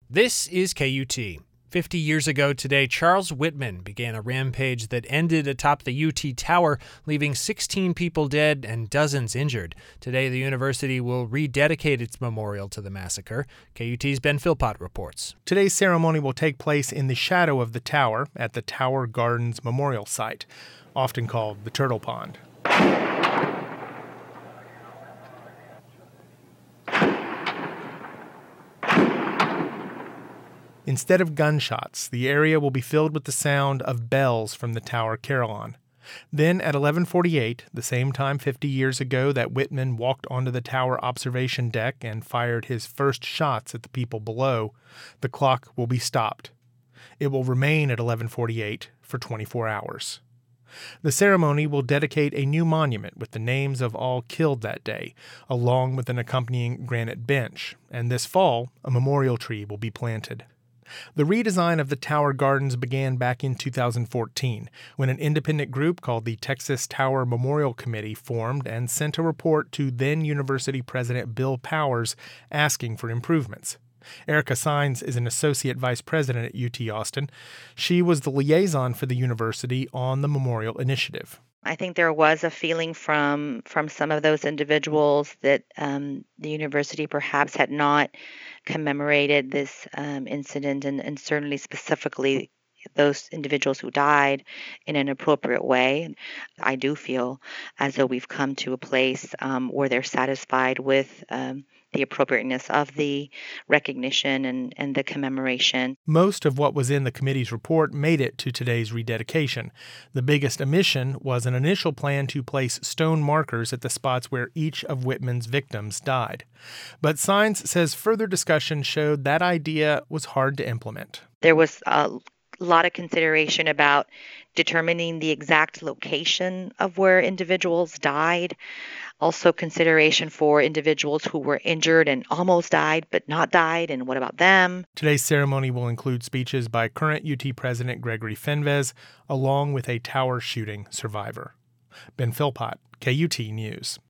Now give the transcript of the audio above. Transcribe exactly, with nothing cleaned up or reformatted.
This is K U T. Fifty years ago today, Charles Whitman began a rampage that ended atop the U T Tower, leaving sixteen people dead and dozens injured. Today, the university will rededicate its memorial to the massacre. K U T's Ben Philpott reports. Today's ceremony will take place in the shadow of the tower at the Tower Gardens Memorial Site, often called the Turtle Pond. Instead of gunshots, the area will be filled with the sound of bells from the Tower Carillon. Then at eleven forty-eight, the same time fifty years ago that Whitman walked onto the tower observation deck and fired his first shots at the people below, the clock will be stopped. It will remain at eleven forty-eight for twenty-four hours. The ceremony will dedicate a new monument with the names of all killed that day, along with an accompanying granite bench, and this fall, a memorial tree will be planted. The redesign of the Tower Gardens began back in two thousand fourteen, when an independent group called the Texas Tower Memorial Committee formed and sent a report to then-University President Bill Powers asking for improvements. Erica Saenz is an associate vice president at U T Austin. She was the liaison for the university on the memorial initiative. I think there was a feeling from from some of those individuals that um, the university perhaps had not commemorated this um, incident and, and certainly specifically those individuals who died in an appropriate way. I do feel as though we've come to a place um, where they're satisfied with um, the appropriateness of the recognition and, and the commemoration. Most of what was in the committee's report made it to today's rededication. The biggest omission was an initial plan to place stone markers at the spots where each of Whitman's victims died. But Saenz says further discussion showed that idea was hard to implement. There was a lot of consideration about determining the exact location of where individuals died. Also consideration for individuals who were injured and almost died but not died, and what about them? Today's ceremony will include speeches by current U T President Gregory Fenves, along with a tower shooting survivor. Ben Philpott, K U T News.